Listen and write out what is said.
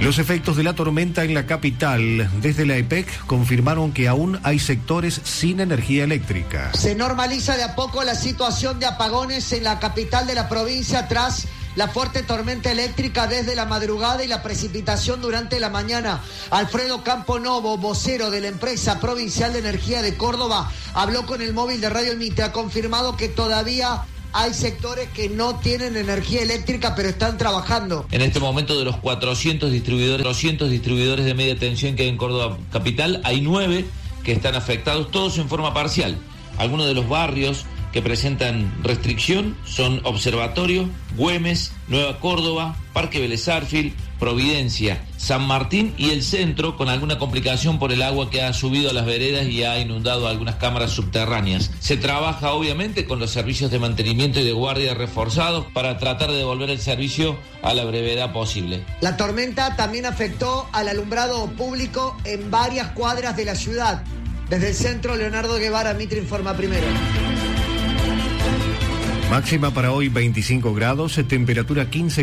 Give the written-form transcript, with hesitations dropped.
Los efectos de la tormenta en la capital. Desde la EPEC confirmaron que aún hay sectores sin energía eléctrica. Se normaliza de a poco la situación de apagones en la capital de la provincia tras la fuerte tormenta eléctrica desde la madrugada y la precipitación durante la mañana. Alfredo Camponovo, vocero de la empresa provincial de energía de Córdoba, habló con el móvil de Radio El Mitre. Ha confirmado que todavía hay sectores que no tienen energía eléctrica, pero están trabajando. En este momento, de los 400 distribuidores de media tensión que hay en Córdoba capital, hay 9 que están afectados, todos en forma parcial. Algunos de los barrios que presentan restricción son Observatorio, Güemes, Nueva Córdoba, Parque Vélez Arfield, Providencia, San Martín y el centro, con alguna complicación por el agua que ha subido a las veredas y ha inundado algunas cámaras subterráneas. Se trabaja obviamente con los servicios de mantenimiento y de guardia reforzados para tratar de devolver el servicio a la brevedad posible. La tormenta también afectó al alumbrado público en varias cuadras de la ciudad. Desde el centro, Leonardo Guevara, Mitre informa primero. Máxima para hoy 25 grados, temperatura 15